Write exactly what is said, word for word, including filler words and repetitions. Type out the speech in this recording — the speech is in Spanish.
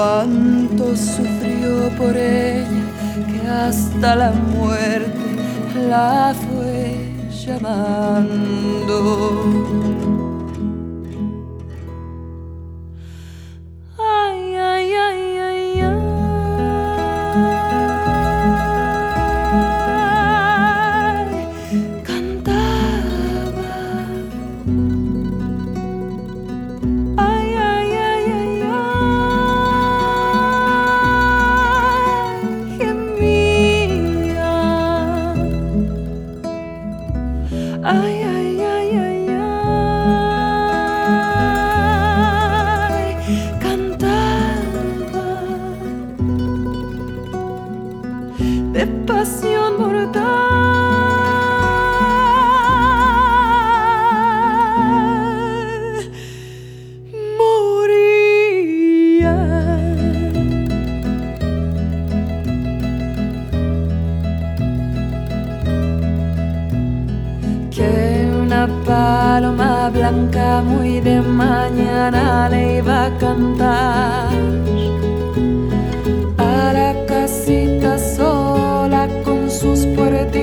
cuánto sufrió por ella, que hasta la muerte la fue llamando. Ay, ay, ay, ay, ay. Cantaba. Ay, ay, ay, ay, ay. Gemía. Ay, ay, ay, ay, ay. Cantaba de pasión mortal. Moría. Que una paloma blanca muy de mañana le iba a cantar a la casita sola con sus puertitas